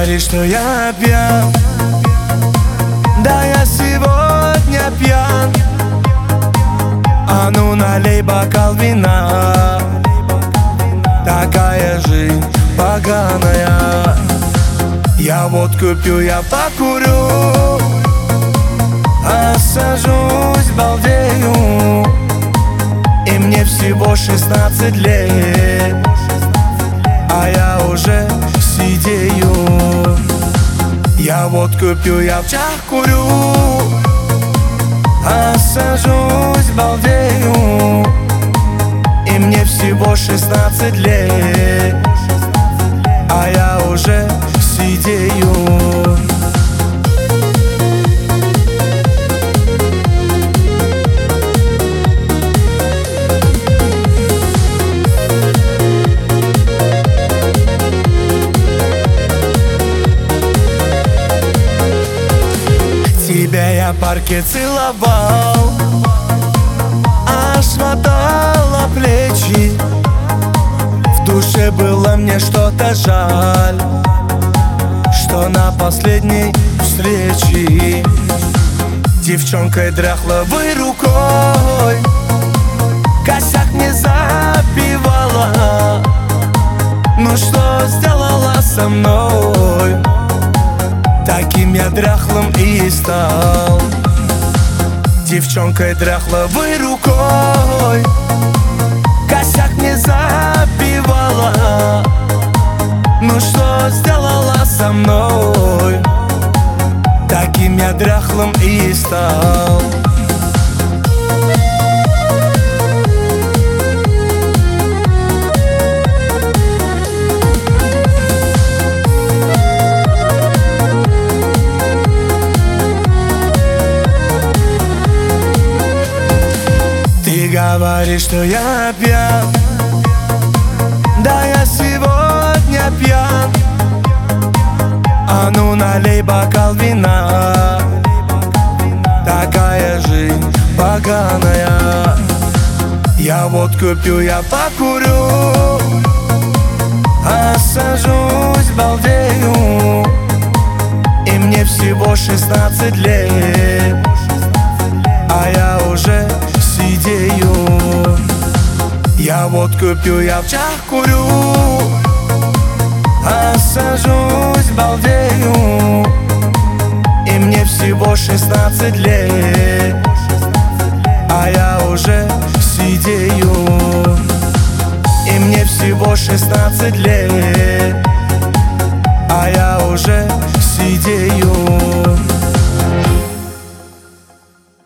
говоришь, что я пьян, да я сегодня пьян. А ну налей бокал вина, такая жизнь поганая. Я водку пью, я покурю, осажусь, балдею. И мне всего 16 лет, а я уже сидею. Я водку пью, я в чах курю, осажусь, балдею. И мне всего 16 лет, а я уже сидею. Тебя я в парке целовал, аж мотала плечи. В душе было мне что-то жаль, что на последней встрече девчонкой дряхловой рукой косяк мне забивала. Ну что сделала со мной? Таким я дряхлым и стал. Девчонкой дряхловой рукой косяк мне забивала. Ну что сделала со мной? Таким я дряхлым и стал. Ты говоришь, что я пьян, да я сегодня пьян. А ну налей бокал вина, такая жизнь поганая. Я водку пью, я покурю, осажусь, балдею. И мне всего 16 лет, а я уже сидею. Я водку пью, я в чах курю, осажусь, балдею. И мне всего 16 лет, а я уже сидею. И мне всего 16 лет, а я уже сидею.